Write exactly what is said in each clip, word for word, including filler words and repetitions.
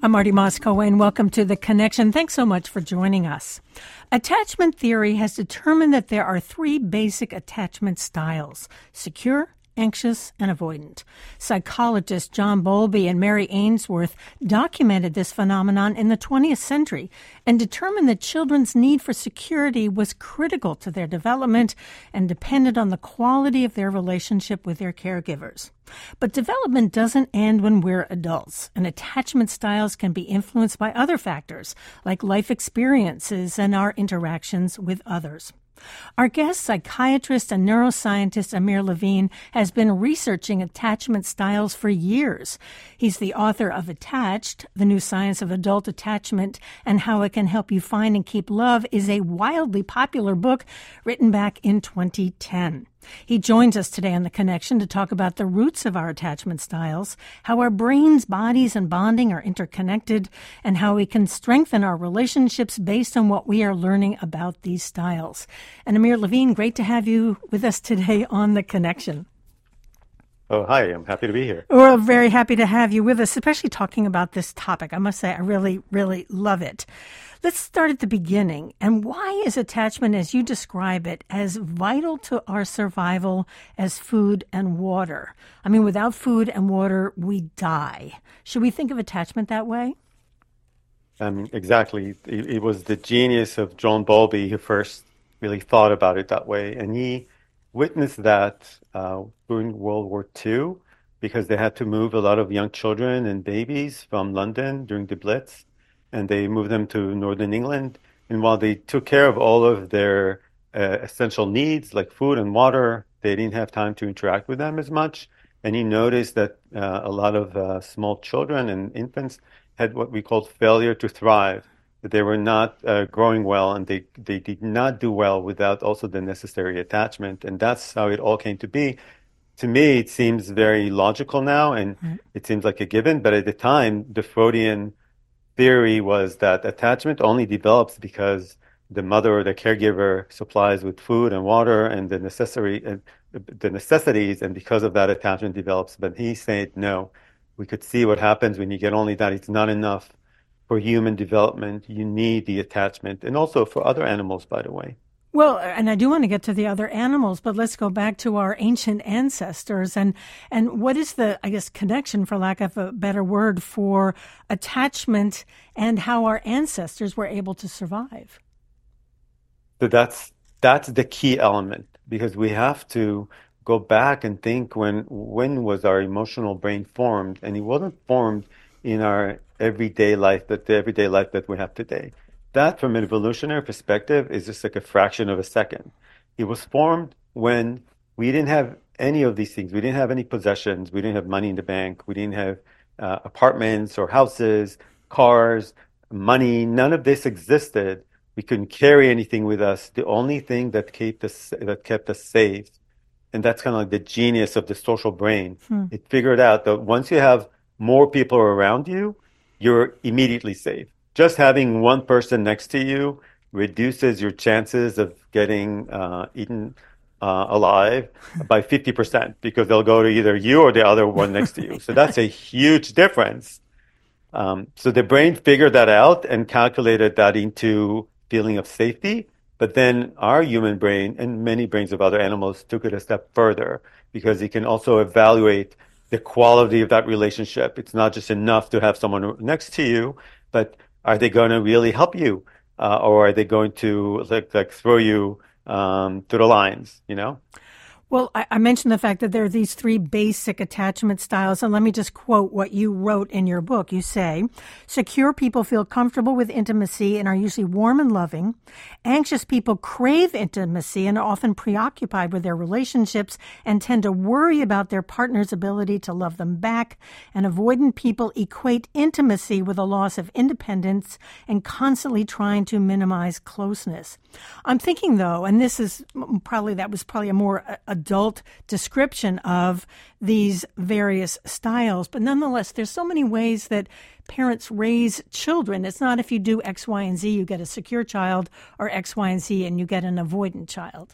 I'm Marty Moscow, and welcome to The Connection. Thanks so much for joining us. Attachment theory has determined that there are three basic attachment styles: secure, anxious, and avoidant. Psychologists John Bowlby and Mary Ainsworth documented this phenomenon in the twentieth century and determined that children's need for security was critical to their development and depended on the quality of their relationship with their caregivers. But development doesn't end when we're adults, and attachment styles can be influenced by other factors, like life experiences and our interactions with others. Our guest, psychiatrist and neuroscientist Amir Levine, has been researching attachment styles for years. He's the author of Attached, The New Science of Adult Attachment and How It Can Help You Find and Keep Love, is a wildly popular book written back in twenty ten. He joins us today on The Connection to talk about the roots of our attachment styles, how our brains, bodies, and bonding are interconnected, and how we can strengthen our relationships based on what we are learning about these styles. And Amir Levine, great to have you with us today on The Connection. Oh, hi. I'm happy to be here. We're very happy to have you with us, especially talking about this topic. I must say, I really, really love it. Let's start at the beginning. And why is attachment, as you describe it, as vital to our survival as food and water? I mean, without food and water, we die. Should we think of attachment that way? Um, exactly. It, it was the genius of John Bowlby who first really thought about it that way. And he witnessed that uh, during World War Two, because they had to move a lot of young children and babies from London during the Blitz, and they moved them to Northern England. And while they took care of all of their uh, essential needs, like food and water, they didn't have time to interact with them as much. And he noticed that uh, a lot of uh, small children and infants had what we called failure to thrive, that they were not uh, growing well, and they, they did not do well without also the necessary attachment. And that's how it all came to be. To me, it seems very logical now, and mm-hmm. it seems like a given. But at the time, the Freudian theory was that attachment only develops because the mother or the caregiver supplies with food and water and the necessary uh, the necessities, and because of that, attachment develops. But he said, no, we could see what happens when you get only that. It's not enough for human development. You need the attachment, and also for other animals, by the way. Well, and I do want to get to the other animals, but let's go back to our ancient ancestors. And, and what is the, I guess, connection, for lack of a better word, for attachment and how our ancestors were able to survive? So that's that's the key element, because we have to go back and think when when was our emotional brain formed, and it wasn't formed in our everyday life, that the everyday life that we have today. That, from an evolutionary perspective, is just like a fraction of a second. It was formed when we didn't have any of these things. We didn't have any possessions. We didn't have money in the bank. We didn't have uh, apartments or houses, cars, money. None of this existed. We couldn't carry anything with us. The only thing that kept us that kept us safe, and that's kind of like the genius of the social brain. Hmm. It figured out that once you have more people around you, you're immediately safe. Just having one person next to you reduces your chances of getting uh, eaten uh, alive by fifty percent, because they'll go to either you or the other one next to you. So that's a huge difference. Um, so the brain figured that out and calculated that into feeling of safety. But then our human brain, and many brains of other animals, took it a step further, because it can also evaluate the quality of that relationship. It's not just enough to have someone next to you, but are they going to really help you, uh, or are they going to like, like throw you um, to the lines, you know? Well, I, I mentioned the fact that there are these three basic attachment styles, and let me just quote what you wrote in your book. You say, secure people feel comfortable with intimacy and are usually warm and loving. Anxious people crave intimacy and are often preoccupied with their relationships and tend to worry about their partner's ability to love them back. And avoidant people equate intimacy with a loss of independence and constantly trying to minimize closeness. I'm thinking, though, and this is probably, that was probably a more adult description of these various styles. But nonetheless, there's so many ways that parents raise children. It's not if you do X, Y, and Z, you get a secure child, or X, Y, and Z, and you get an avoidant child.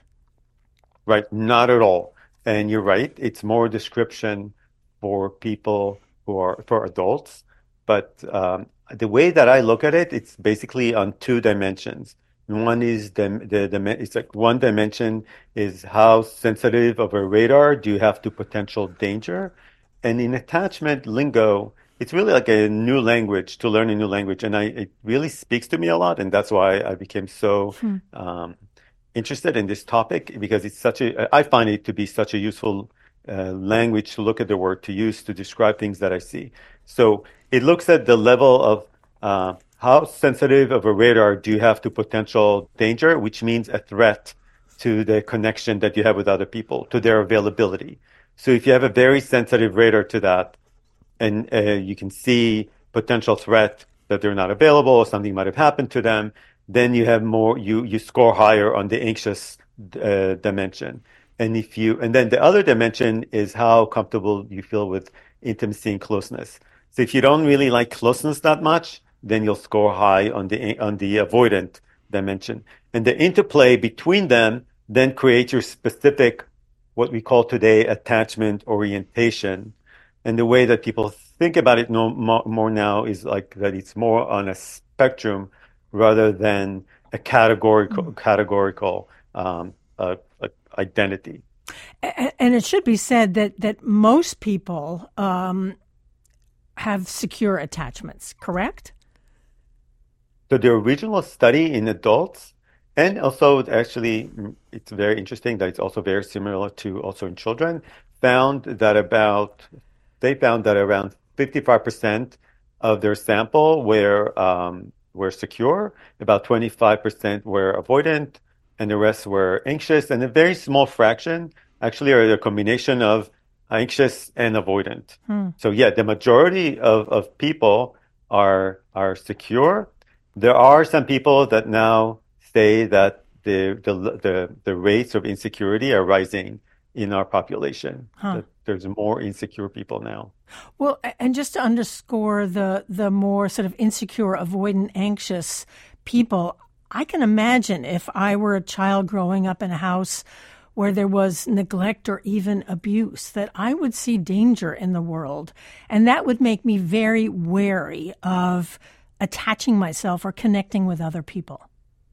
Right. Not at all. And you're right. It's more a description for people who are, for adults. But um, the way that I look at it, it's basically on two dimensions. One is the, the, the it's like one dimension is how sensitive of a radar do you have to potential danger? And in attachment lingo, it's really like a new language to learn a new language. And I, it really speaks to me a lot. And that's why I became so Hmm. um, interested in this topic because it's such a, I find it to be such a useful uh, language to look at the word to use to describe things that I see. So it looks at the level of uh, how sensitive of a radar do you have to potential danger, which means a threat to the connection that you have with other people, to their availability. So if you have a very sensitive radar to that, and uh, you can see potential threat that they're not available or something might have happened to them, then you have more, you, you score higher on the anxious uh, dimension. And if you, and then the other dimension is how comfortable you feel with intimacy and closeness. So if you don't really like closeness that much, then you'll score high on the, on the avoidant dimension. And the interplay between them then creates your specific, what we call today attachment orientation. And the way that people think about it no, more, more now is like that it's more on a spectrum rather than a categorical mm. categorical um, uh, uh, identity. And it should be said that that most people um, have secure attachments, correct? So the original study in adults, and also actually it's very interesting that it's also very similar to also in children, found that about they found that around fifty-five percent of their sample were um, were secure, about twenty-five percent were avoidant, and the rest were anxious, and a very small fraction actually are a combination of anxious and avoidant. Hmm. So yeah, the majority of, of people are are secure. There are some people that now say that the the the, the rates of insecurity are rising in our population. Huh. That there's more insecure people now. Well, and just to underscore the the more sort of insecure, avoidant, anxious people, I can imagine if I were a child growing up in a house where there was neglect or even abuse, that I would see danger in the world. And that would make me very wary of attaching myself or connecting with other people.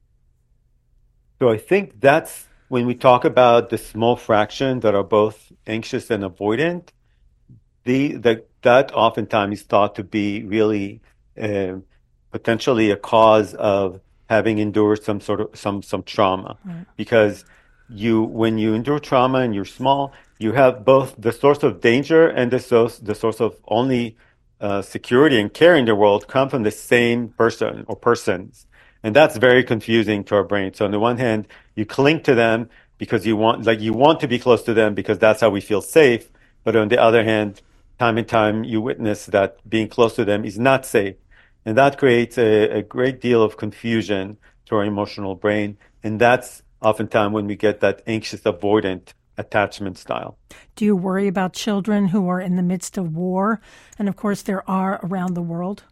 So I think that's when we talk about the small fraction that are both anxious and avoidant, the, the that oftentimes is thought to be really uh, potentially a cause of having endured some sort of some some trauma, right. Because you when you endure trauma and you're small, you have both the source of danger and the source the source of only uh, security and care in the world come from the same person or persons. And that's very confusing to our brain. So on the one hand, you cling to them because you want, like you want to be close to them because that's how we feel safe. But on the other hand, time and time you witness that being close to them is not safe. And that creates a, a great deal of confusion to our emotional brain. And that's oftentimes when we get that anxious avoidant attachment style. Do you worry about children who are in the midst of war? And of course, there are around the world.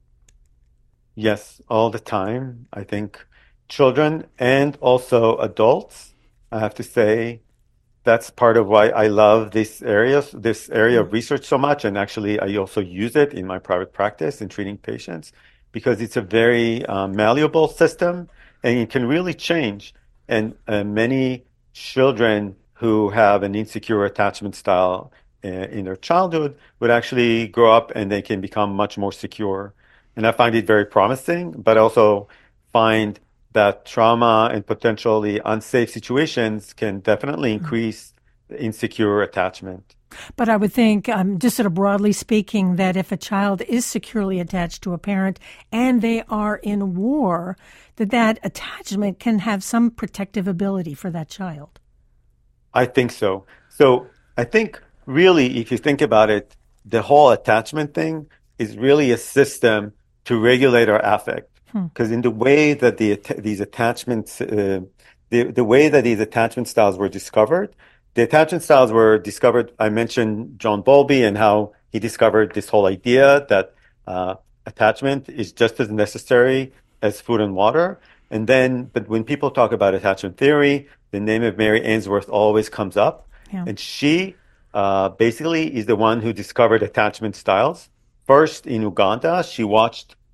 Yes, all the time. I think children and also adults, I have to say, that's part of why I love this area, this area of research so much. And actually, I also use it in my private practice in treating patients because it's a very uh, malleable system and it can really change. And uh, many children who have an insecure attachment style uh, in their childhood would actually grow up and they can become much more secure. And I find it very promising, but also find that trauma and potentially unsafe situations can definitely increase insecure attachment. But I would think, um, just sort of broadly speaking, that if a child is securely attached to a parent and they are in war, that that attachment can have some protective ability for that child. I think so. So I think really, if you think about it, the whole attachment thing is really a system to regulate our affect. Because hmm. in the way that the these attachments, uh, the the way that these attachment styles were discovered, the attachment styles were discovered. I mentioned John Bowlby and how he discovered this whole idea that uh, attachment is just as necessary as food and water. And then, but when people talk about attachment theory, the name of Mary Ainsworth always comes up, yeah. And she uh, basically is the one who discovered attachment styles. First in Uganda, she watched.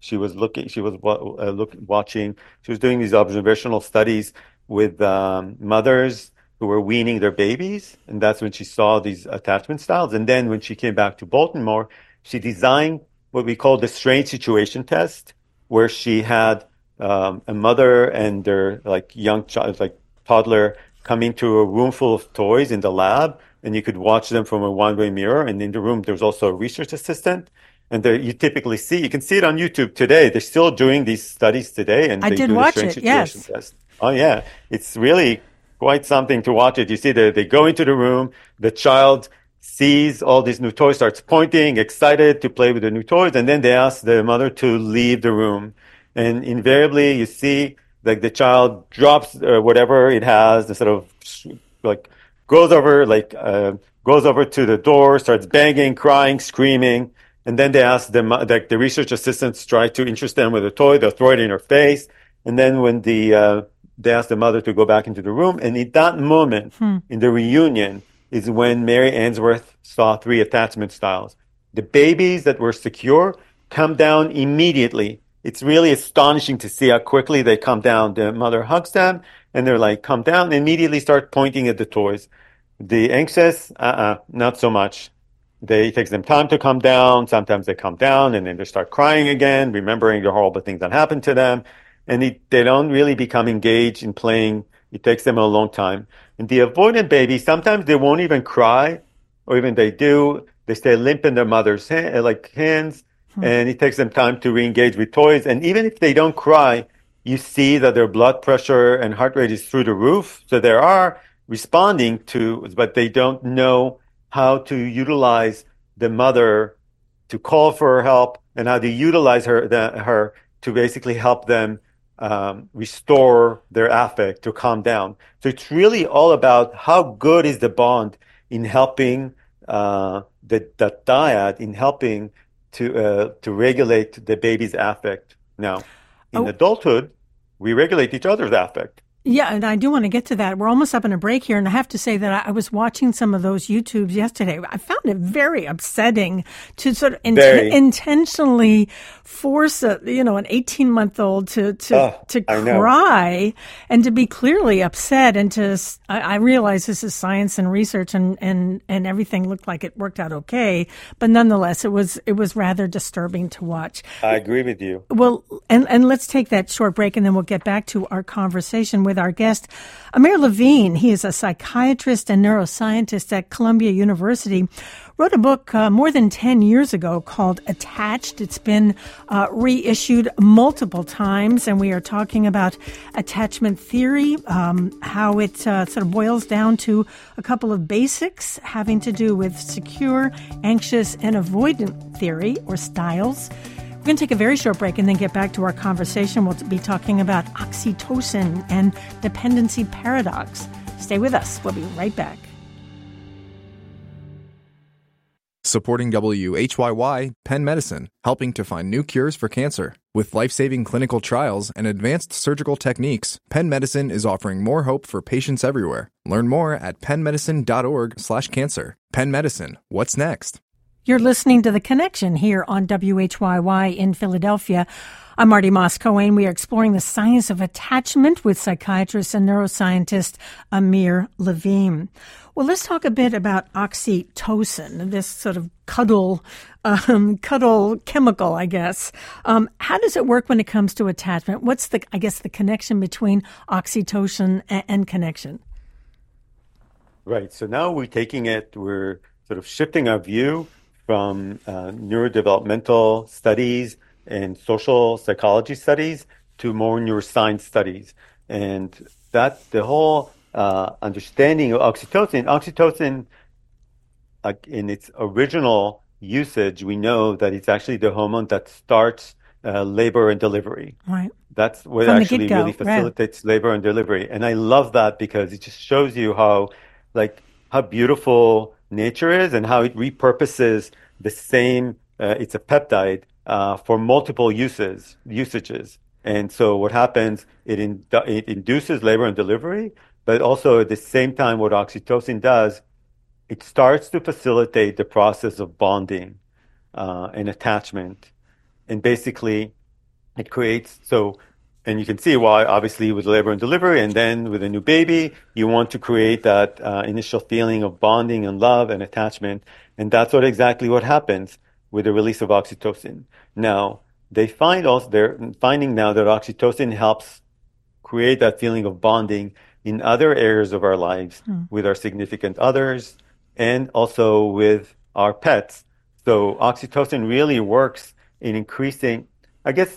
She was looking, she was uh, look, watching, she was doing these observational studies with um, mothers who were weaning their babies. And that's when she saw these attachment styles. And then when she came back to Baltimore, she designed what we call the strange situation test, where she had um, a mother and their like young child, like toddler, come into a room full of toys in the lab, and you could watch them from a one-way mirror. And in the room, there was also a research assistant. And there, you typically see, you can see it on YouTube today. They're still doing these studies today, and I they did do the watch strange it, situation yes. test. Oh yeah, it's really quite something to watch it. You see that they go into the room, the child sees all these new toys, starts pointing, excited to play with the new toys, and then they ask the mother to leave the room. And invariably, you see like the child drops uh, whatever it has, instead of like goes over, like uh, goes over to the door, starts banging, crying, screaming. And then they ask them, like the research assistants try to interest them with a toy. They'll throw it in her face. And then when the uh, they ask the mother to go back into the room, and in that moment, Hmm. in the reunion, is when Mary Ainsworth saw three attachment styles. The babies that were secure come down immediately. It's really astonishing to see how quickly they come down. The mother hugs them, and they're like, come down, and immediately start pointing at the toys. The anxious, uh-uh, not so much. They, it takes them time to come down. Sometimes they come down and then they start crying again, remembering the horrible things that happened to them. And it, they don't really become engaged in playing. It takes them a long time. And the avoidant baby, sometimes they won't even cry, or even they do. They stay limp in their mother's hand, like hands, Hmm. and it takes them time to re-engage with toys. And even if they don't cry, you see that their blood pressure and heart rate is through the roof. So they are responding to, but they don't know how to utilize the mother to call for help, and how to utilize her the, her to basically help them um, restore their affect, to calm down. So it's really all about how good is the bond in helping uh, the, the dyad, in helping to uh, to regulate the baby's affect. Now, in Oh. adulthood, we regulate each other's affect. Yeah, and I do want to get to that. We're almost up in a break here, and I have to say that I, I was watching some of those YouTubes yesterday. I found it very upsetting to sort of in- intentionally force a, you know, an eighteen-month-old to to, oh, to cry and to be clearly upset. And to, I, I realize this is science and research, and, and, and everything looked like it worked out okay, but nonetheless, it was it was rather disturbing to watch. I agree with you. Well, and and let's take that short break, and then we'll get back to our conversation with our guest, Amir Levine. He is a psychiatrist and neuroscientist at Columbia University. Wrote a book uh, more than ten years ago called Attached. It's been uh, reissued multiple times, and we are talking about attachment theory, um, how it uh, sort of boils down to a couple of basics having to do with secure, anxious, and avoidant theory or styles. We're going to take a very short break and then get back to our conversation. We'll be talking about oxytocin and dependency paradox. Stay with us. We'll be right back. Supporting W H Y Y, Penn Medicine, helping to find new cures for cancer. With life-saving clinical trials and advanced surgical techniques, Penn Medicine is offering more hope for patients everywhere. Learn more at pennmedicine.org slash cancer. Penn Medicine, what's next? You're listening to The Connection here on W H Y Y in Philadelphia. I'm Marty Moss-Cohen. We are exploring the science of attachment with psychiatrist and neuroscientist Amir Levine. Well, let's talk a bit about oxytocin, this sort of cuddle, um, cuddle chemical, I guess. Um, how does it work when it comes to attachment? What's the, I guess, the connection between oxytocin and, and connection? Right. So now we're taking it, we're sort of shifting our view from uh, neurodevelopmental studies and social psychology studies to more neuroscience studies. And that the whole uh, understanding of oxytocin, oxytocin, uh, in its original usage, we know that it's actually the hormone that starts uh, labor and delivery. Right. That's what From actually really facilitates right. labor and delivery. And I love that because it just shows you how, like, how beautiful nature is and how it repurposes the same, uh, it's a peptide, uh, for multiple uses, usages. And so what happens, it, in, it induces labor and delivery, but also at the same time, what oxytocin does, it starts to facilitate the process of bonding uh, and attachment. And basically, It creates, so, and you can see why, obviously, with labor and delivery, and then with a new baby, you want to create that uh, initial feeling of bonding and love and attachment. And that's what exactly what happens with the release of oxytocin. Now, they find also, they're finding now that oxytocin helps create that feeling of bonding in other areas of our lives hmm. with our significant others and also with our pets. So oxytocin really works in increasing, I guess,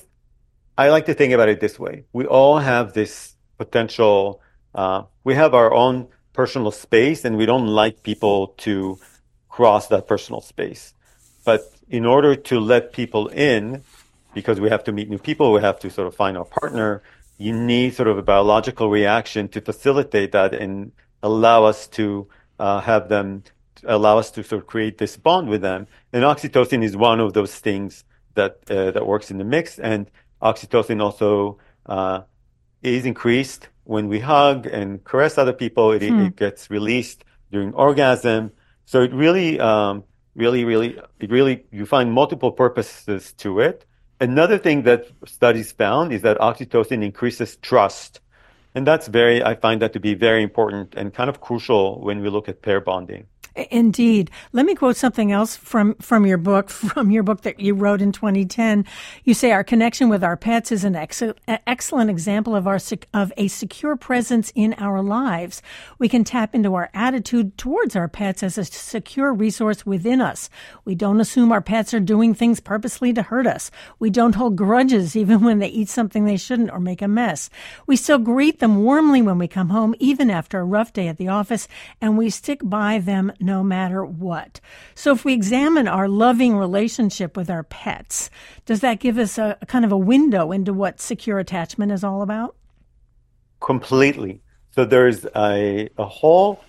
I like to think about it this way. We all have this potential, uh, we have our own personal space and we don't like people to cross that personal space. But in order to let people in, because we have to meet new people, we have to sort of find our partner, you need sort of a biological reaction to facilitate that and allow us to uh, have them, allow us to sort of create this bond with them. And oxytocin is one of those things that uh, that works in the mix. And oxytocin also uh, is increased when we hug and caress other people. It, hmm. it gets released during orgasm. So it really, um, really, really, it really, you find multiple purposes to it. Another thing that studies found is that oxytocin increases trust. And that's very, I find that to be very important and kind of crucial when we look at pair bonding. Indeed. Let me quote something else from, from your book, from your book that you wrote in twenty ten. You say our connection with our pets is an ex- excellent example of our sec- of a secure presence in our lives. We can tap into our attitude towards our pets as a secure resource within us. We don't assume our pets are doing things purposely to hurt us. We don't hold grudges even when they eat something they shouldn't or make a mess. We still greet them warmly when we come home, even after a rough day at the office, and we stick by them no matter what. So if we examine our loving relationship with our pets, does that give us a, a kind of a window into what secure attachment is all about? Completely. So there's a, a whole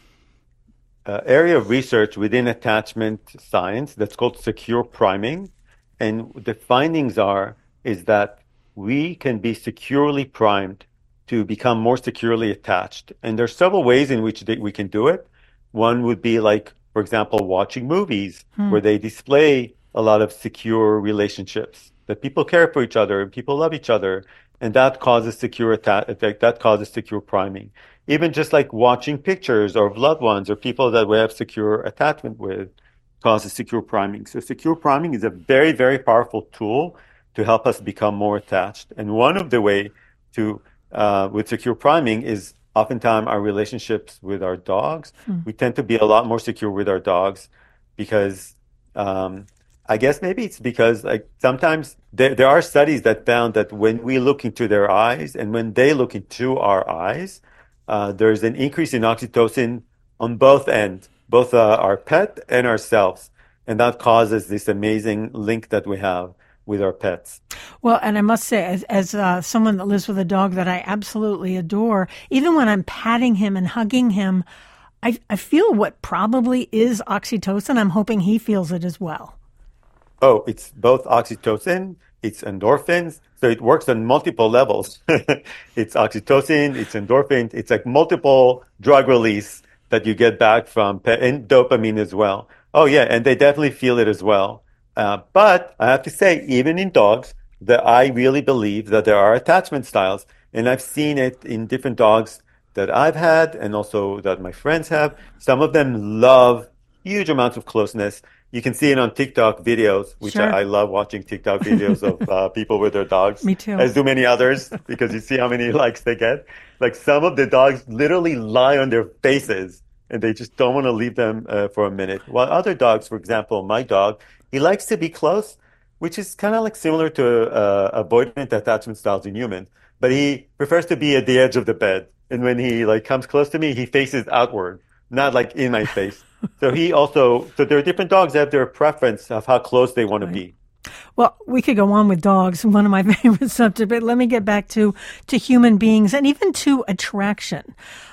uh, area of research within attachment science that's called secure priming. And the findings are, is that we can be securely primed to become more securely attached. And there's several ways in which they, we can do it. One would be like, for example, watching movies hmm. where they display a lot of secure relationships, that people care for each other and people love each other. And that causes secure atta- that causes secure priming. Even just like watching pictures of loved ones or people that we have secure attachment with causes secure priming. So secure priming is a very, very powerful tool to help us become more attached. And one of the way to, uh, with secure priming is oftentimes our relationships with our dogs. Hmm. We tend to be a lot more secure with our dogs because, um, I guess maybe it's because like sometimes there, there are studies that found that when we look into their eyes and when they look into our eyes, uh, there's an increase in oxytocin on both ends, both uh, our pet and ourselves. And that causes this amazing link that we have with our pets. Well, and I must say, as, as uh, someone that lives with a dog that I absolutely adore, even when I'm patting him and hugging him, I, I feel what probably is oxytocin. I'm hoping he feels it as well. Oh, it's both oxytocin, it's endorphins, so it works on multiple levels. It's oxytocin, it's endorphins, it's like multiple drug release that you get back from pet, and dopamine as well. Oh yeah, and they definitely feel it as well. Uh, but I have to say, even in dogs, that I really believe that there are attachment styles, and I've seen it in different dogs that I've had, and also that my friends have. Some of them love huge amounts of closeness. You can see it on TikTok videos, which sure. I, I love watching TikTok videos of uh, people with their dogs. Me too. As do many others, because you see how many likes they get. Like some of the dogs literally lie on their faces, and they just don't want to leave them uh, for a minute. While other dogs, for example, my dog, he likes to be close, which is kind of like similar to uh, avoidant attachment styles in humans. But he prefers to be at the edge of the bed. And when he like comes close to me, he faces outward, not like in my face. So he also, so there are different dogs that have their preference of how close they want right. to be. Well, we could go on with dogs, one of my favorite subjects, but let me get back to, to human beings and even to attraction.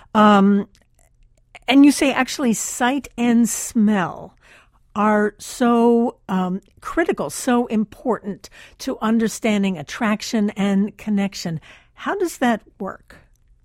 Um, and you say actually sight and smell are so um, critical, so important to understanding attraction and connection. How does that work?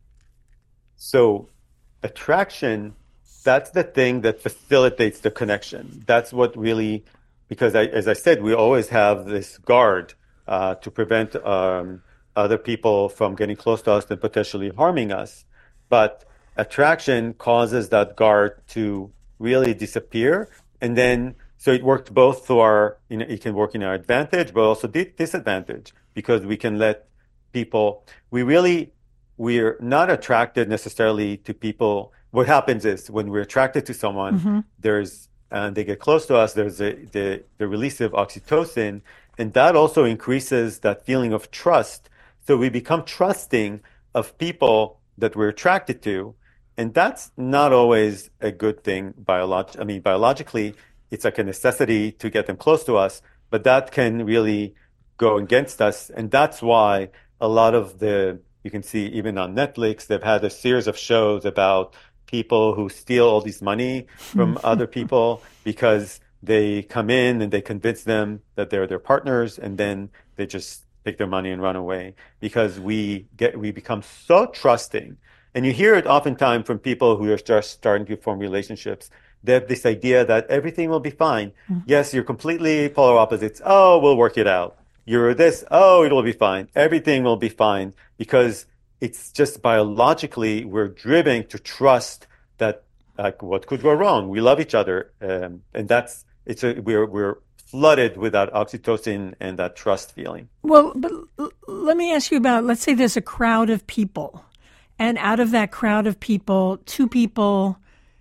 So attraction, that's the thing that facilitates the connection. That's what really, because I, as I said, we always have this guard uh, to prevent um, other people from getting close to us and potentially harming us. But attraction causes that guard to really disappear. And then, so it works both to our, you know, it can work in our advantage, but also di- disadvantage, because we can let people, we really, we're not attracted necessarily to people. What happens is when we're attracted to someone, mm-hmm. there's, and they get close to us, there's a, the, the release of oxytocin, and that also increases that feeling of trust. So we become trusting of people that we're attracted to. And that's not always a good thing. Biolog- I mean, biologically, it's like a necessity to get them close to us, but that can really go against us. And that's why a lot of the, you can see even on Netflix, they've had a series of shows about people who steal all this money from other people because they come in and they convince them that they're their partners, and then they just take their money and run away, because we get, we become so trusting. And you hear it oftentimes from people who are just starting to form relationships. They have this idea that everything will be fine. Mm-hmm. Yes, you're completely polar opposites. Oh, we'll work it out. You're this. Oh, it'll be fine. Everything will be fine, because it's just biologically we're driven to trust that, like, what could go wrong? We love each other, um, and that's it's a we're we're flooded with that oxytocin and that trust feeling. Well, but l- let me ask you about, let's say there's a crowd of people. And out of that crowd of people, two people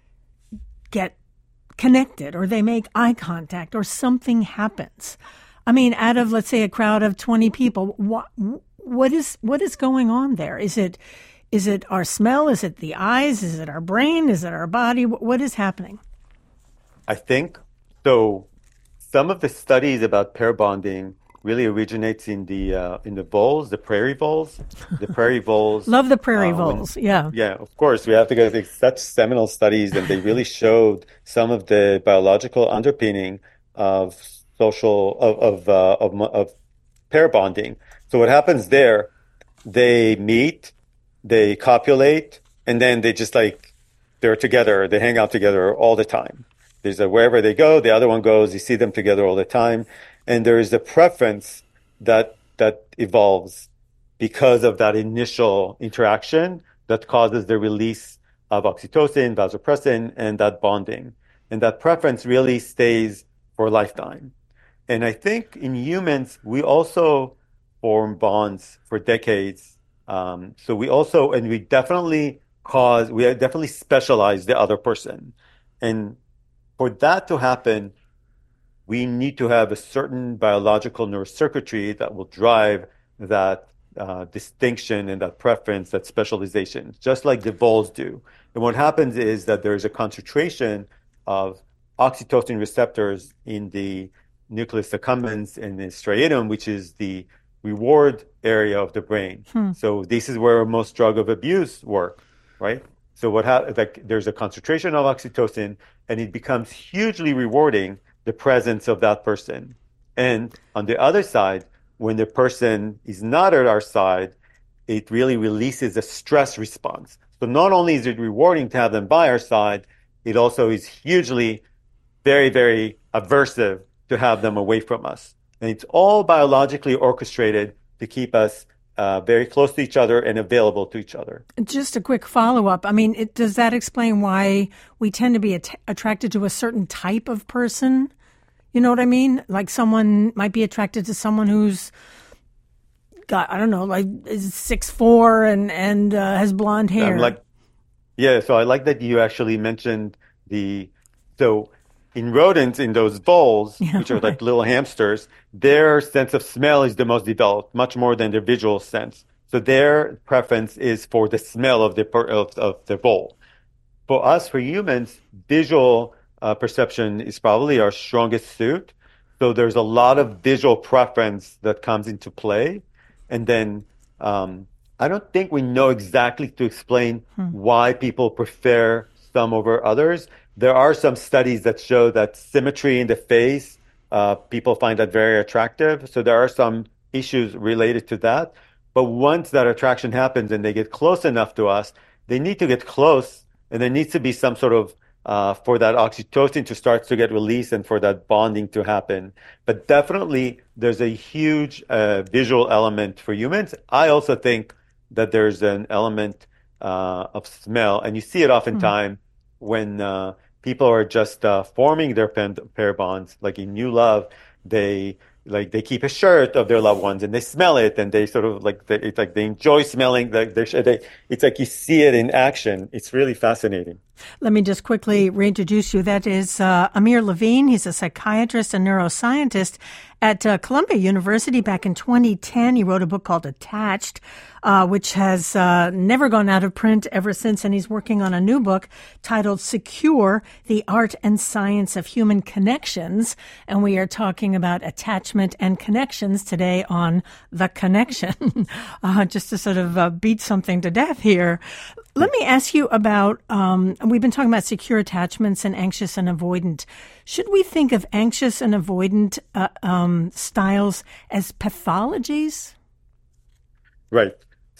get connected, or they make eye contact, or something happens. I mean, out of, let's say, a crowd of twenty people, what what is what is going on there? Is it is it our smell? Is it the eyes? Is it our brain? Is it our body? What is happening? I think so. Some of the studies about pair bonding really originates in the uh, in the voles, the prairie voles. The prairie voles. Love the prairie uh, voles, when, yeah. Yeah, of course. We have to go to such seminal studies, and they really showed some of the biological underpinning of social, of of, uh, of, of pair bonding. So what happens there, they meet, they copulate, and then they just like, they're together, they hang out together all the time. There's a, wherever they go, the other one goes, you see them together all the time. And there is a preference that that evolves because of that initial interaction that causes the release of oxytocin, vasopressin, and that bonding. And that preference really stays for a lifetime. And I think in humans, we also form bonds for decades. Um, so we also, and we definitely cause, we definitely specialize the other person. And for that to happen, we need to have a certain biological neurocircuitry that will drive that uh, distinction and that preference, that specialization, just like the voles do. And what happens is that there is a concentration of oxytocin receptors in the nucleus accumbens and the striatum, which is the reward area of the brain. Hmm. So this is where most drug of abuse work, right? So what ha- like there's a concentration of oxytocin, and it becomes hugely rewarding, the presence of that person. And on the other side, when the person is not at our side, it really releases a stress response. So not only is it rewarding to have them by our side, it also is hugely, very, very aversive to have them away from us. And it's all biologically orchestrated to keep us uh, very close to each other and available to each other. Just a quick follow-up. I mean, it, does that explain why we tend to be at- attracted to a certain type of person? You know what I mean? Like someone might be attracted to someone who's got, I don't know, like is six foot four and, and uh, has blonde hair. I'm like, yeah, so I like that you actually mentioned the, so in rodents, in those voles, yeah, which are right. like little hamsters, their sense of smell is the most developed, much more than their visual sense. So their preference is for the smell of the of, of the vole. For us, for humans, visual uh, perception is probably our strongest suit. So there's a lot of visual preference that comes into play. And then um, I don't think we know exactly to explain hmm. why people prefer some over others. There are some studies that show that symmetry in the face, uh, people find that very attractive. So there are some issues related to that. But once that attraction happens and they get close enough to us, they need to get close, and there needs to be some sort of uh, for that oxytocin to start to get released and for that bonding to happen. But definitely, there's a huge uh, visual element for humans. I also think that there's an element uh, of smell, and you see it oftentimes mm. when uh, people are just uh, forming their pair bonds, like in new love, they like they keep a shirt of their loved ones and they smell it and they sort of like they, it's like they enjoy smelling like they, they it's like you see it in action. It's really fascinating. Let me just quickly reintroduce you. That is uh, Amir Levine. He's a psychiatrist and neuroscientist at uh, Columbia University. Back in twenty ten, he wrote a book called Attached, uh, which has uh, never gone out of print ever since. And he's working on a new book titled Secure, The Art and Science of Human Connections. And we are talking about attachment and connections today on The Connection, uh, just to sort of uh, beat something to death here. Let me ask you about, um, we've been talking about secure attachments and anxious and avoidant. Should we think of anxious and avoidant uh, um, styles as pathologies? Right.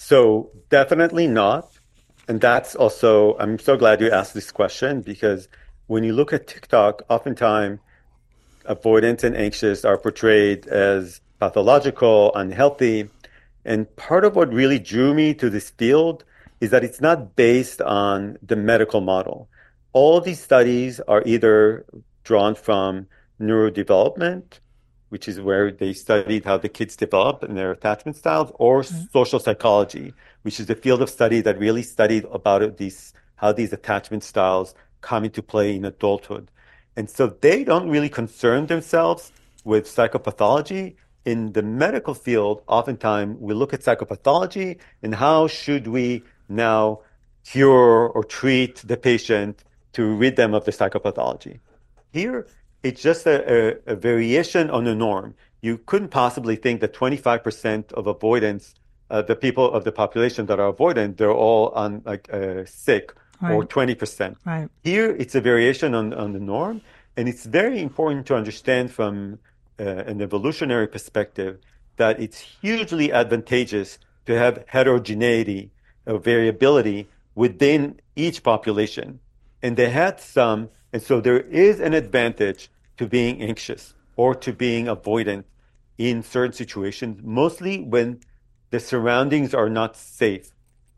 So definitely not. And that's also, I'm so glad you asked this question, because when you look at TikTok, oftentimes avoidant and anxious are portrayed as pathological, unhealthy. And part of what really drew me to this field is that it's not based on the medical model. All these studies are either drawn from neurodevelopment, which is where they studied how the kids develop and their attachment styles, or mm-hmm. social psychology, which is the field of study that really studied about these, how these attachment styles come into play in adulthood. And so they don't really concern themselves with psychopathology. In the medical field, oftentimes we look at psychopathology and how should we now cure or treat the patient to rid them of the psychopathology. Here, it's just a, a, a variation on the norm. You couldn't possibly think that twenty-five percent of avoidance, uh, the people of the population that are avoidant, they're all on like uh, sick, right. or twenty percent. Right. Here, it's a variation on, on the norm, and it's very important to understand from uh, an evolutionary perspective that it's hugely advantageous to have heterogeneity, of variability within each population. And they had some, and so there is an advantage to being anxious or to being avoidant in certain situations, mostly when the surroundings are not safe.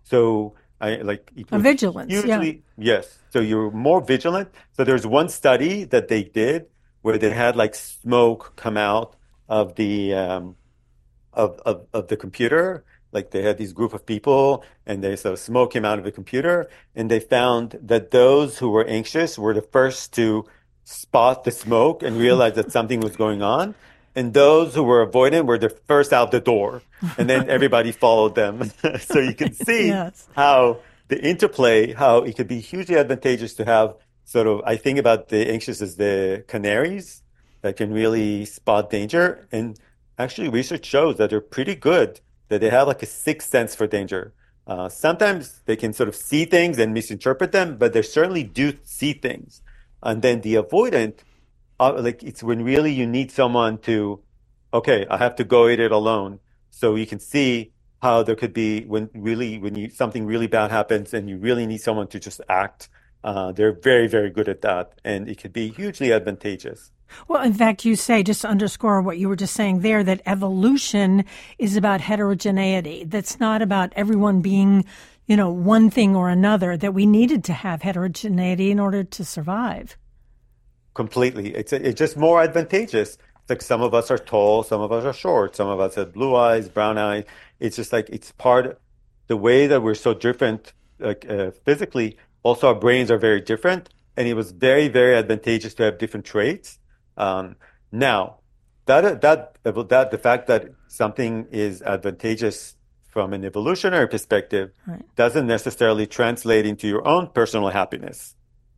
So I like it a vigilance. Usually, yeah. Yes. So you're more vigilant. So there's one study that they did where they had like smoke come out of the um, of, of of the computer. Like they had these group of people and they so smoke came out of the computer, and they found that those who were anxious were the first to spot the smoke and realize that something was going on. And those who were avoidant were the first out the door, and then everybody followed them. So you can see yes. how the interplay, how it could be hugely advantageous to have sort of, I think about the anxious as the canaries that can really spot danger. And actually research shows that they're pretty good, that they have like a sixth sense for danger. Uh, sometimes they can sort of see things and misinterpret them, but they certainly do see things. And then the avoidant, uh, like it's when really you need someone to, okay, I have to go eat it alone. So you can see how there could be when really, when you, something really bad happens and you really need someone to just act. Uh, they're very, very good at that. And it could be hugely advantageous. Well, in fact, you say, just to underscore what you were just saying there, that evolution is about heterogeneity. That's not about everyone being, you know, one thing or another, that we needed to have heterogeneity in order to survive. Completely. It's, it's just more advantageous. It's like some of us are tall, some of us are short, some of us have blue eyes, brown eyes. It's just like it's part, the way that we're so different like uh, physically, also our brains are very different. And it was very, very advantageous to have different traits. Um, now, that that that the fact that something is advantageous from an evolutionary perspective right. doesn't necessarily translate into your own personal happiness,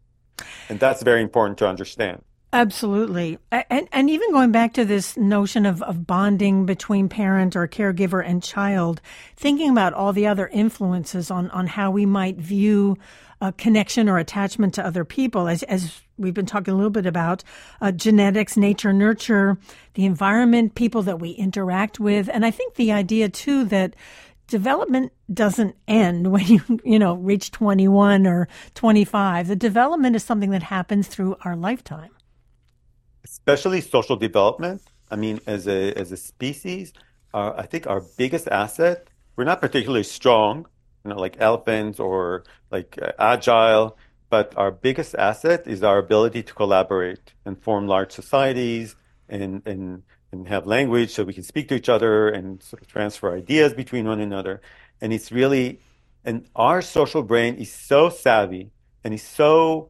and that's very important to understand. Absolutely, and and even going back to this notion of of bonding between parent or caregiver and child, thinking about all the other influences on on how we might view a connection or attachment to other people, as as we've been talking a little bit about, uh, genetics, nature, nurture, the environment, people that we interact with. And I think the idea, too, that development doesn't end when you, you know, reach twenty-one or twenty-five. The development is something that happens through our lifetime. Especially social development. I mean, as a as a species, uh, I think our biggest asset, we're not particularly strong, you know, like elephants or like uh, agile, but our biggest asset is our ability to collaborate and form large societies and and and have language so we can speak to each other and sort of transfer ideas between one another. And it's really, and our social brain is so savvy and is so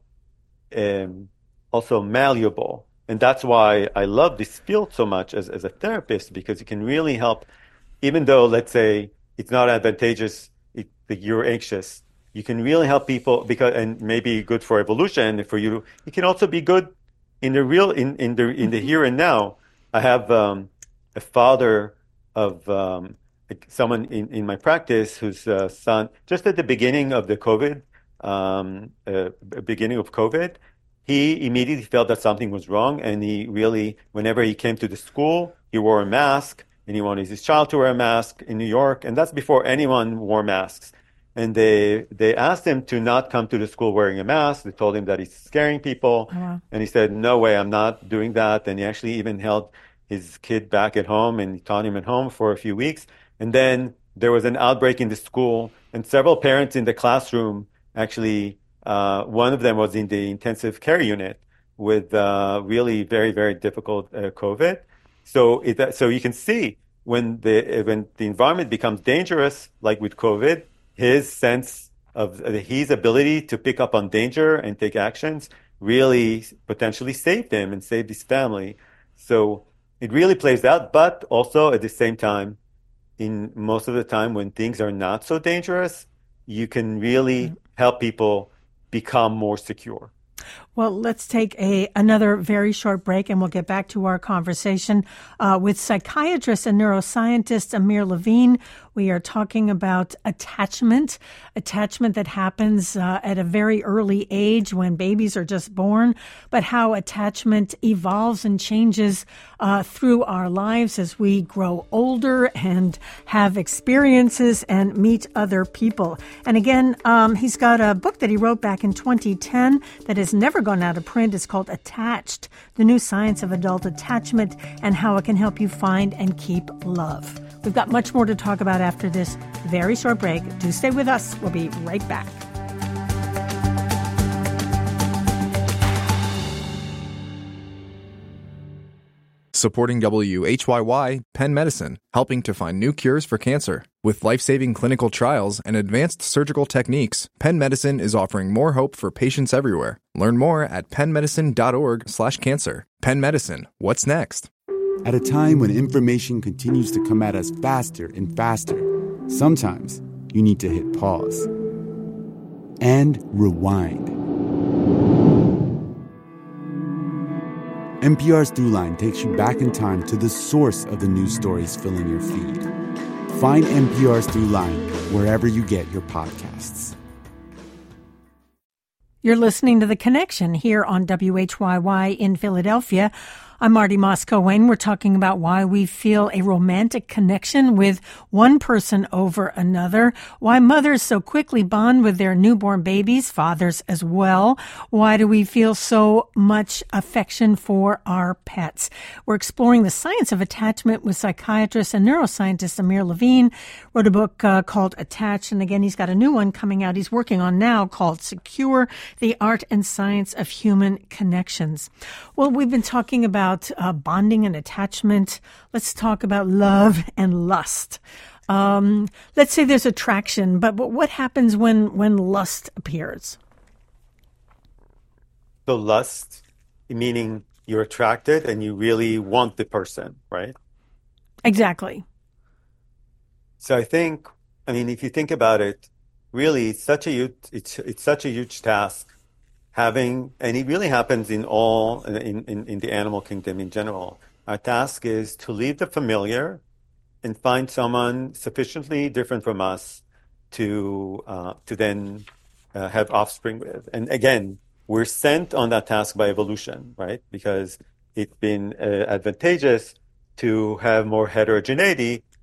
um, also malleable. And that's why I love this field so much as, as a therapist, because it can really help, even though, let's say, it's not advantageous it, that you're anxious, you can really help people because, and maybe good for evolution for you. It can also be good in the real, in, in the in the here and now. I have um, a father of um, someone in, in my practice whose uh, son, just at the beginning of the COVID, um, uh, beginning of COVID, he immediately felt that something was wrong, and he really, whenever he came to the school, he wore a mask, and he wanted his child to wear a mask in New York, and that's before anyone wore masks. And they they asked him to not come to the school wearing a mask. They told him that he's scaring people, Wow. and he said, "No way, I'm not doing that." And he actually even held his kid back at home, and he taught him at home for a few weeks. And then there was an outbreak in the school, and several parents in the classroom actually. Uh, one of them was in the intensive care unit with uh, really very, very difficult uh, COVID. So, it, so you can see when the when the environment becomes dangerous, like with COVID, his sense of uh, his ability to pick up on danger and take actions really potentially saved him and saved his family. So it really plays out, but also at the same time, in most of the time when things are not so dangerous, you can really help people become more secure. Well, let's take a another very short break, and we'll get back to our conversation uh, with psychiatrist and neuroscientist Amir Levine. We are talking about attachment, attachment that happens uh, at a very early age when babies are just born, but how attachment evolves and changes uh, through our lives as we grow older and have experiences and meet other people. And again, um, he's got a book that he wrote back in twenty ten that has never gone out of print. It's called Attached, The New Science of Adult Attachment and How It Can Help You Find and Keep Love. We've got much more to talk about after this very short break. Do stay with us. We'll be right back. Supporting W H Y Y, Penn Medicine, helping to find new cures for cancer. With life-saving clinical trials and advanced surgical techniques, Penn Medicine is offering more hope for patients everywhere. Learn more at pennmedicine.org slash cancer. Penn Medicine, what's next? At a time when information continues to come at us faster and faster, sometimes you need to hit pause and rewind. N P R's Throughline takes you back in time to the source of the news stories filling your feed. Find N P R's Throughline wherever you get your podcasts. You're listening to The Connection here on W H Y Y in Philadelphia. I'm Marty Moss-Cohen. We're talking about why we feel a romantic connection with one person over another, why mothers so quickly bond with their newborn babies, fathers as well. Why do we feel so much affection for our pets? We're exploring the science of attachment with psychiatrist and neuroscientist Amir Levine. Wrote a book uh, called Attached, and again, he's got a new one coming out he's working on now called Secure, The Art and Science of Human Connections. Well, we've been talking about Uh, bonding and attachment. Let's talk about love and lust. Um, let's say there's attraction, but, but what happens when, when lust appears? So lust, meaning you're attracted and you really want the person, right? Exactly. So I think, I mean, if you think about it, really, it's such a huge, it's it's such a huge task. Having, and it really happens in all, in, in, in the animal kingdom in general. Our task is to leave the familiar and find someone sufficiently different from us to uh, to then uh, have offspring with. And again, we're sent on that task by evolution, right? Because it's been uh, advantageous to have more heterogeneity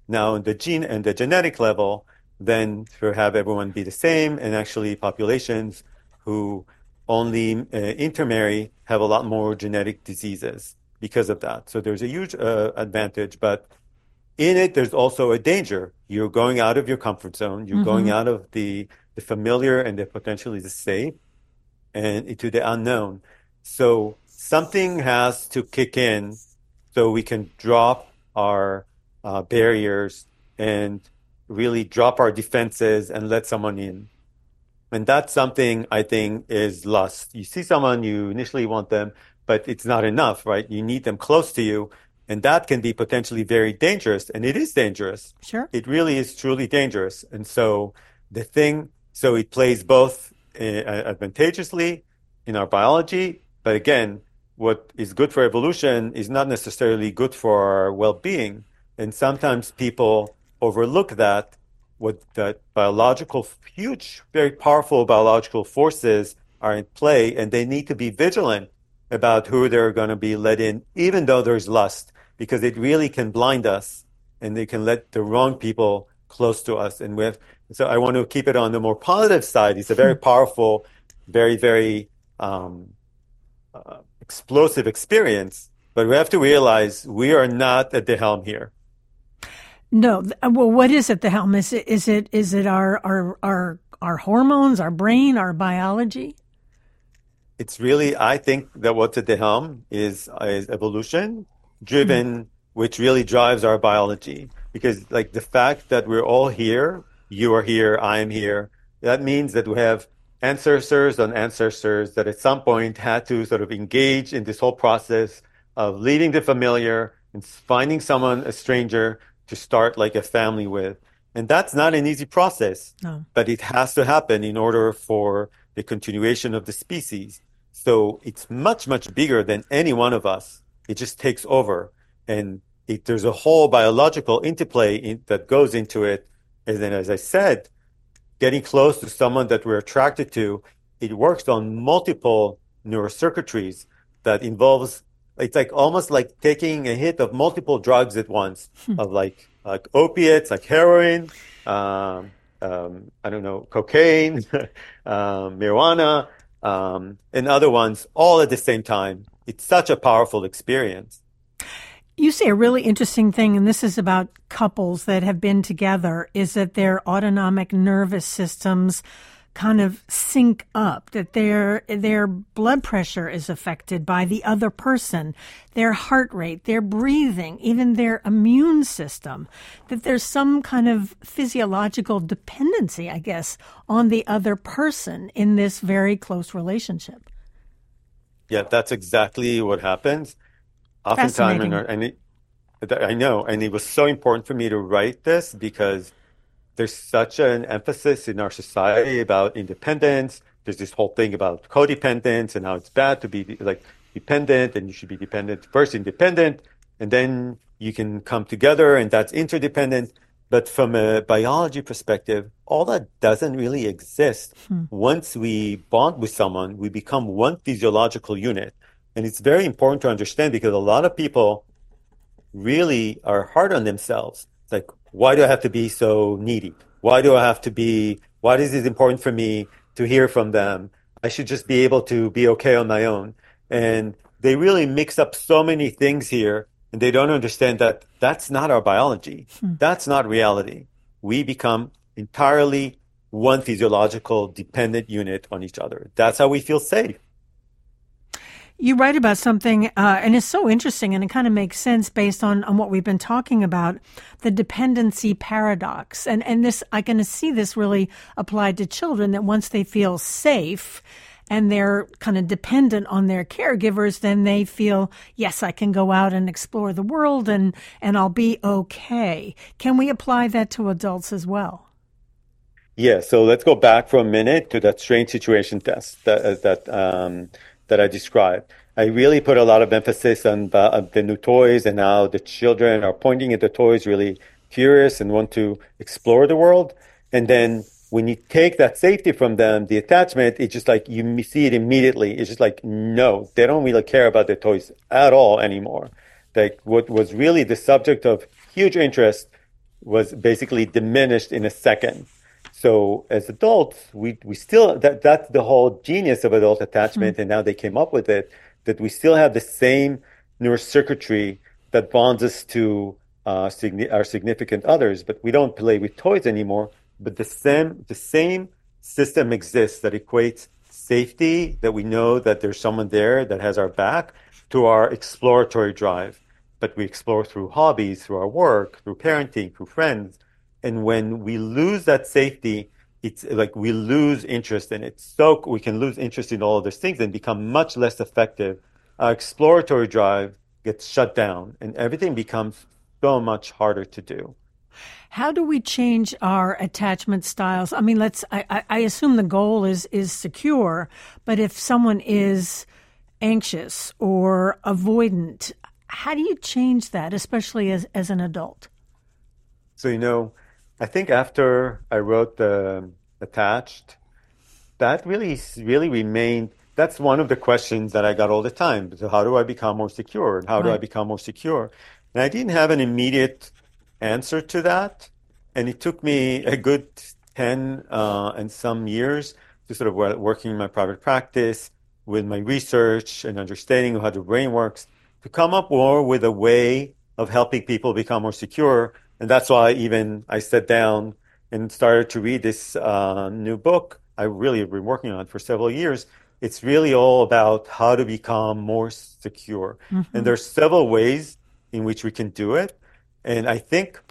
Now, in the gene and the genetic level, then to have everyone be the same, and actually populations who only uh, intermarry have a lot more genetic diseases because of that. So there's a huge uh, advantage, but in it, there's also a danger. You're going out of your comfort zone. You're mm-hmm. going out of the, the familiar and the potentially the safe and into the unknown. So something has to kick in so we can drop our uh, barriers and really drop our defenses and let someone in. And that's something I think is lust. You see someone, you initially want them, but it's not enough, right? You need them close to you. And that can be potentially very dangerous. And it is dangerous. Sure. It really is truly dangerous. And so the thing, so it plays both uh, advantageously in our biology. But again, what is good for evolution is not necessarily good for our well-being. And sometimes people overlook that, what that biological, huge, very powerful biological forces are in play, and they need to be vigilant about who they're going to be let in, even though there's lust, because it really can blind us, and they can let the wrong people close to us. And with so I want to keep it on the more positive side. It's a very powerful, very, very um, uh, explosive experience, but we have to realize we are not at the helm here. No. Well, what is at the helm? Is it is it is it our our our our hormones, our brain, our biology? It's really, I think that what's at the helm is, is evolution driven, mm-hmm. which really drives our biology. Because like the fact that we're all here, you are here, I am here, that means that we have ancestors and ancestors that at some point had to sort of engage in this whole process of leaving the familiar and finding someone, a stranger, to start like a family with. And that's not an easy process, no. but it has to happen in order for the continuation of the species. So it's much, much bigger than any one of us. It just takes over. And it, there's a whole biological interplay in, that goes into it. And then, as I said, getting close to someone that we're attracted to, it works on multiple neurocircuitries that involves, it's like almost like taking a hit of multiple drugs at once, hmm. of like, like opiates, like heroin, um, um, I don't know, cocaine, um, marijuana, um, and other ones all at the same time. It's such a powerful experience. You say a really interesting thing, and this is about couples that have been together, is that their autonomic nervous systems kind of sync up, that their their blood pressure is affected by the other person, their heart rate, their breathing, even their immune system, that there's some kind of physiological dependency, I guess, on the other person in this very close relationship. Yeah, that's exactly what happens. Oftentimes, and, and it, I know, and it was so important for me to write this because there's such an emphasis in our society about independence. There's this whole thing about codependence and how it's bad to be like dependent, and you should be dependent first, independent, and then you can come together, and that's interdependent. But from a biology perspective, all that doesn't really exist. Hmm. Once we bond with someone, we become one physiological unit. And it's very important to understand because a lot of people really are hard on themselves. It's like, why do I have to be so needy? Why do I have to be, why is it important for me to hear from them? I should just be able to be okay on my own. And they really mix up so many things here, and they don't understand that that's not our biology. Hmm. That's not reality. We become entirely one physiological dependent unit on each other. That's how we feel safe. You write about something, uh, and it's so interesting, and it kind of makes sense based on, on what we've been talking about, the dependency paradox. And, and this, I can see this really applied to children, that once they feel safe and they're kind of dependent on their caregivers, then they feel, yes, I can go out and explore the world and, and I'll be okay. Can we apply that to adults as well? Yeah, so let's go back for a minute to that strange situation test that, that, um, that I described. I really put a lot of emphasis on the, the new toys and how the children are pointing at the toys, really curious and want to explore the world. And then when you take that safety from them, the attachment, it's just like you see it immediately. It's just like, no, they don't really care about the toys at all anymore. Like what was really the subject of huge interest was basically diminished in a second. So as adults, we, we still, that, that's the whole genius of adult attachment. Mm-hmm. And now they came up with it, that we still have the same neurocircuitry that bonds us to uh, signi- our significant others, but we don't play with toys anymore. But the same, the same system exists that equates safety, that we know that there's someone there that has our back, to our exploratory drive. But we explore through hobbies, through our work, through parenting, through friends. And when we lose that safety, it's like we lose interest in it. So we can lose interest in all of those things and become much less effective. Our exploratory drive gets shut down and everything becomes so much harder to do. How do we change our attachment styles? I mean, let's, I, I assume the goal is, is secure, but if someone is anxious or avoidant, how do you change that, especially as, as an adult? So, you know, I think after I wrote the Attached, that really, really remained, that's one of the questions that I got all the time. So how do I become more secure? And how do right. I become more secure? And I didn't have an immediate answer to that. And it took me a good ten uh, and some years to sort of working in my private practice with my research and understanding of how the brain works to come up more with a way of helping people become more secure. And that's why even I sat down and started to read this uh, new book I really have been working on for several years. It's really all about how to become more secure. Mm-hmm. And there's several ways in which we can do it. And I think,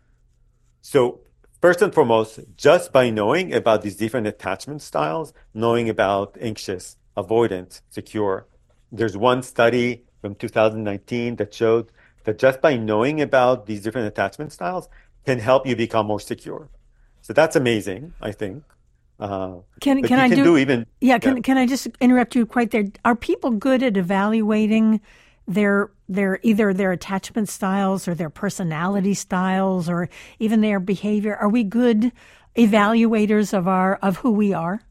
so first and foremost, just by knowing about these different attachment styles, knowing about anxious, avoidant, secure. There's one study from two thousand nineteen that showed that just by knowing about these different attachment styles can help you become more secure. So that's amazing, I think. Uh, can can I can do, do even yeah? Can yeah. can I just interrupt you quite there? Are people good at evaluating their their either their attachment styles or their personality styles or even their behavior? Are we good evaluators of our of who we are?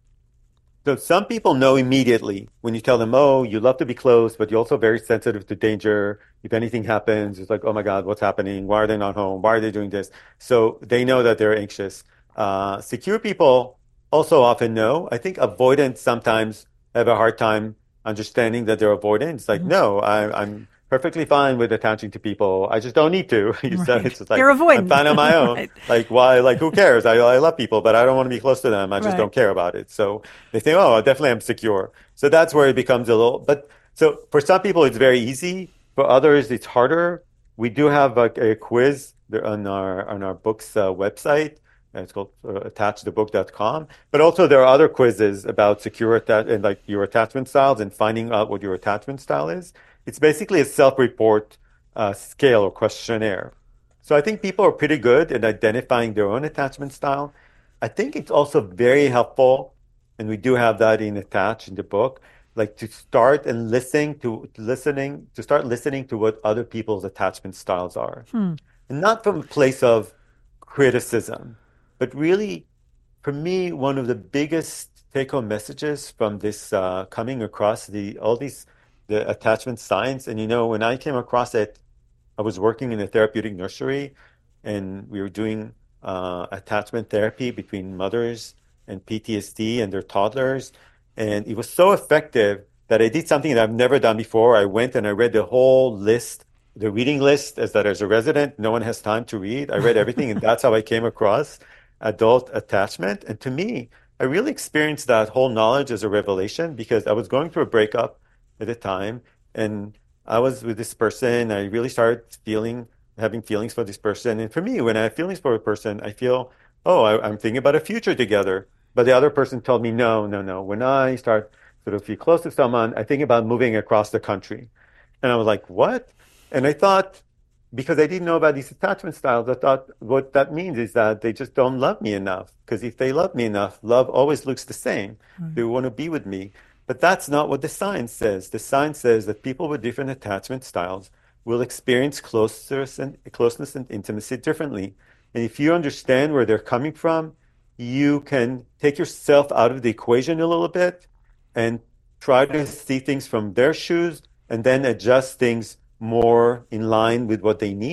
So some people know immediately when you tell them, oh, you love to be close, but you're also very sensitive to danger. If anything happens, it's like, oh my God, what's happening? Why are they not home? Why are they doing this? So they know that they're anxious. Uh, secure people also often know. I think avoidant sometimes have a hard time understanding that they're avoidant. It's like, mm-hmm. no, I, I'm perfectly fine with attaching to people. I just don't need to. You right. said it's just like, you're avoidant. I'm fine on my own. right. Like, why? Like, who cares? I, I love people, but I don't want to be close to them. I just right. don't care about it. So they think, oh, definitely I'm secure. So that's where it becomes a little, but so for some people, it's very easy. For others, it's harder. We do have a, a quiz on our, on our book's uh, website. It's called uh, attach the book dot com. But also there are other quizzes about secure atta- and like your attachment styles and finding out what your attachment style is. It's basically a self-report uh, scale or questionnaire. So I think people are pretty good at identifying their own attachment style. I think it's also very helpful, and we do have that in Attach in the book, like to start and listening to listening to start listening to what other people's attachment styles are, hmm. and not from a place of criticism, but really, for me, one of the biggest take-home messages from this uh, coming across the all these the attachment science. And you know, when I came across it, I was working in a therapeutic nursery, and we were doing uh, attachment therapy between mothers and P T S D and their toddlers. And it was so effective that I did something that I've never done before. I went and I read the whole list, the reading list, as that as a resident, no one has time to read. I read everything, and that's how I came across adult attachment. And to me, I really experienced that whole knowledge as a revelation because I was going through a breakup at the time, and I was with this person. I really started feeling, having feelings for this person. And for me, when I have feelings for a person, I feel, oh, I, I'm thinking about a future together. But the other person told me, no, no, no. When I start sort of feel close to someone, I think about moving across the country. And I was like, what? And I thought, because I didn't know about these attachment styles, I thought what that means is that they just don't love me enough. Because if they love me enough, love always looks the same. Mm. They want to be with me. But that's not what the science says. The science says that people with different attachment styles will experience closeness and, closeness and intimacy differently. And if you understand where they're coming from, you can take yourself out of the equation a little bit and try to see things from their shoes and then adjust things more in line with what they need.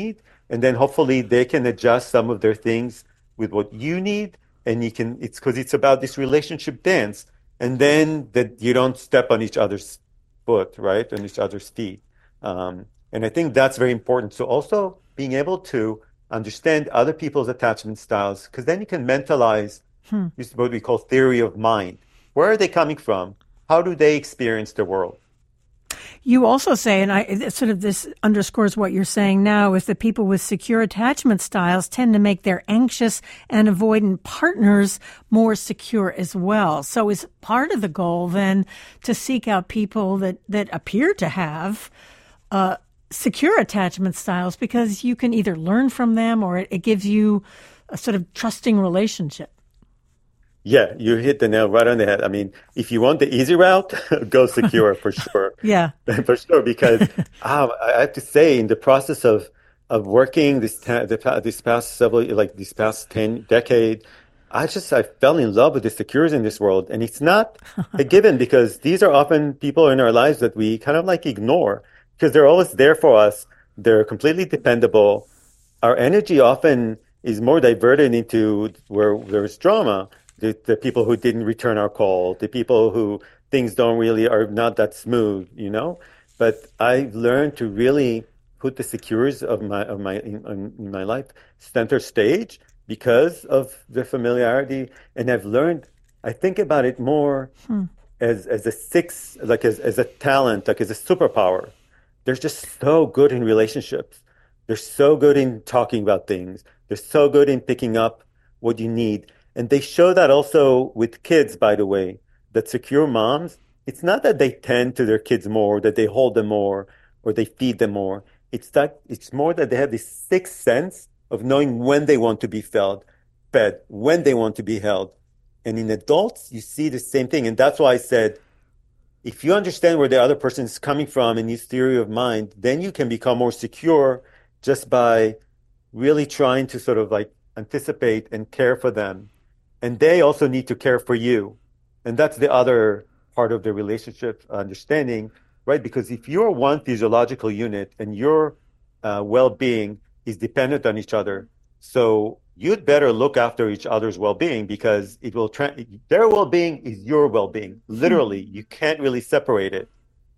and then hopefully they can adjust some of their things with what you need, and you can, it's because it's about this relationship dance, and then that you don't step on each other's foot, right, on each other's feet. Um, and I think that's very important. So also being able to understand other people's attachment styles, because then you can mentalize Hmm. this is what we call theory of mind. Where are they coming from? How do they experience the world? You also say, and I it sort of this underscores what you're saying now, is that people with secure attachment styles tend to make their anxious and avoidant partners more secure as well. So is part of the goal then to seek out people that, that appear to have uh, secure attachment styles, because you can either learn from them or it, it gives you a sort of trusting relationship? Yeah, you hit the nail right on the head. I mean, if you want the easy route, go secure for sure. Yeah. For sure, because um, I have to say, in the process of of working this ta- the, pa- this past several, like this past ten decade, I just I fell in love with the secures in this world, and it's not a given because these are often people in our lives that we kind of like ignore because they're always there for us. They're completely dependable. Our energy often is more diverted into where there's drama. The, the people who didn't return our call, the people who things don't really are not that smooth, you know. But I've learned to really put the secures of my of my in, in my life center stage because of the familiarity, and I've learned. I think about it more Hmm. as as a six, like as as a talent, like as a superpower. They're just so good in relationships. They're so good in talking about things. They're so good in picking up what you need. And they show that also with kids, by the way, that secure moms, it's not that they tend to their kids more, that they hold them more, or they feed them more. It's that it's more that they have this sixth sense of knowing when they want to be fed, fed, when they want to be held. And in adults, you see the same thing. And that's why I said, if you understand where the other person is coming from in this theory of mind, then you can become more secure just by really trying to sort of like anticipate and care for them. And they also need to care for you. And that's the other part of the relationship understanding, right? Because if you're one physiological unit and your uh, well-being is dependent on each other, so you'd better look after each other's well-being because it will tra- their well-being is your well-being. Literally, you can't really separate it.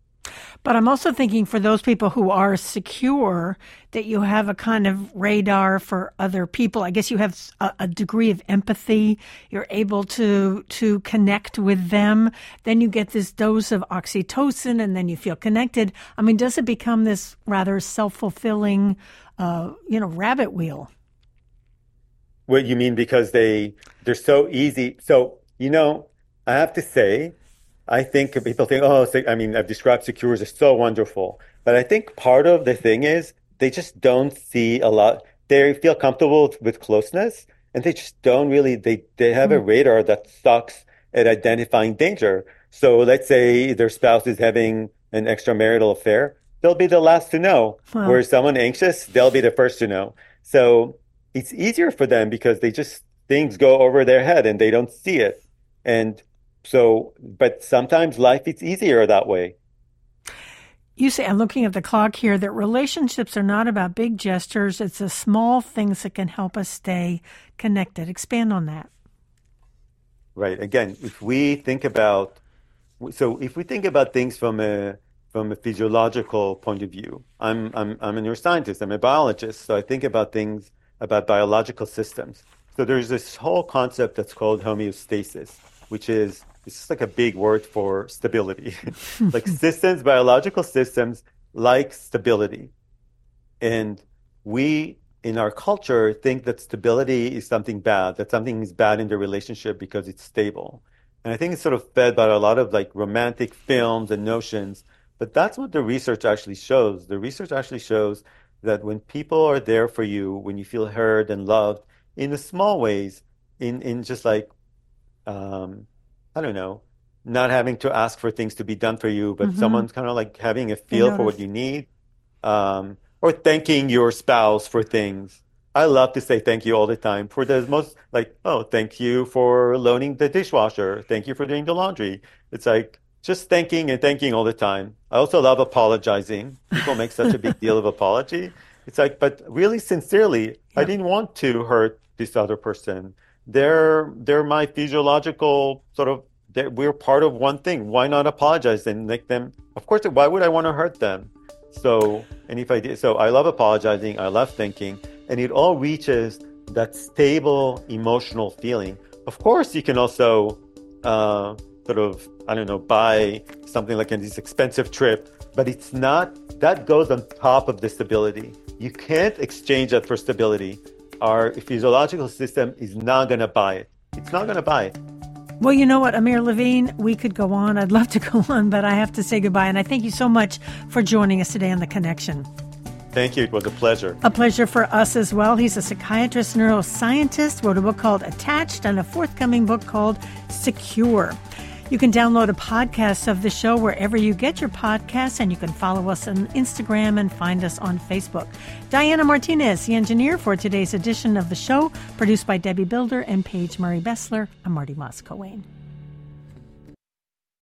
But I'm also thinking for those people who are secure, that you have a kind of radar for other people. I guess you have a, a degree of empathy. You're able to to connect with them. Then you get this dose of oxytocin, and then you feel connected. I mean, does it become this rather self-fulfilling, uh, you know, rabbit wheel? What you mean because they they're so easy. So, you know, I have to say, I think people think, oh, so, I mean, I've described secures as so wonderful. But I think part of the thing is they just don't see a lot. They feel comfortable with closeness and they just don't really, they, they have a radar that sucks at identifying danger. So let's say their spouse is having an extramarital affair. They'll be the last to know. Wow. Whereas someone anxious, they'll be the first to know. So it's easier for them because they just, things go over their head and they don't see it. And so, but sometimes life is easier that way. You say, I'm looking at the clock here, that relationships are not about big gestures. It's the small things that can help us stay connected. Expand on that. Right. Again, if we think about, so if we think about things from a from a physiological point of view, I'm I'm I'm a neuroscientist, I'm a biologist, so I think about things about biological systems. So there's this whole concept that's called homeostasis, which is it's just like a big word for stability. Like systems, biological systems like stability. And we, in our culture, think that stability is something bad, that something is bad in the relationship because it's stable. And I think it's sort of fed by a lot of like romantic films and notions. But that's what the research actually shows. The research actually shows that when people are there for you, when you feel heard and loved in the small ways, in, in just like, um, I don't know, not having to ask for things to be done for you, but Mm-hmm. someone's kind of like having a feel for what notice. you need, um, or thanking your spouse for things. I love to say thank you all the time for the most, like, oh, thank you for loaning the dishwasher. Thank you for doing the laundry. It's like just thanking and thanking all the time. I also love apologizing. People make such a big deal of apology. It's like, but really sincerely, Yeah. I didn't want to hurt this other person. They're they're my physiological sort of. they're- We're part of one thing. Why not apologize and make them? Of course, why would I want to hurt them? So, and if I did, so I love apologizing. I love thinking, and it all reaches that stable emotional feeling. Of course, you can also uh, sort of, I don't know, buy something like this expensive trip, but it's not. That goes on top of the stability. You can't exchange that for stability. Our physiological system is not going to buy it. It's not going to buy it. Well, you know what, Amir Levine, we could go on. I'd love to go on, but I have to say goodbye. And I thank you so much for joining us today on The Connection. Thank you. It was a pleasure. A pleasure for us as well. He's a psychiatrist, neuroscientist, wrote a book called Attached and a forthcoming book called Secure. You can download a podcast of the show wherever you get your podcasts, and you can follow us on Instagram and find us on Facebook. Diana Martinez, the engineer for today's edition of the show, produced by Debbie Builder and Paige Murray Bessler. I'm Marty Moss-Coane.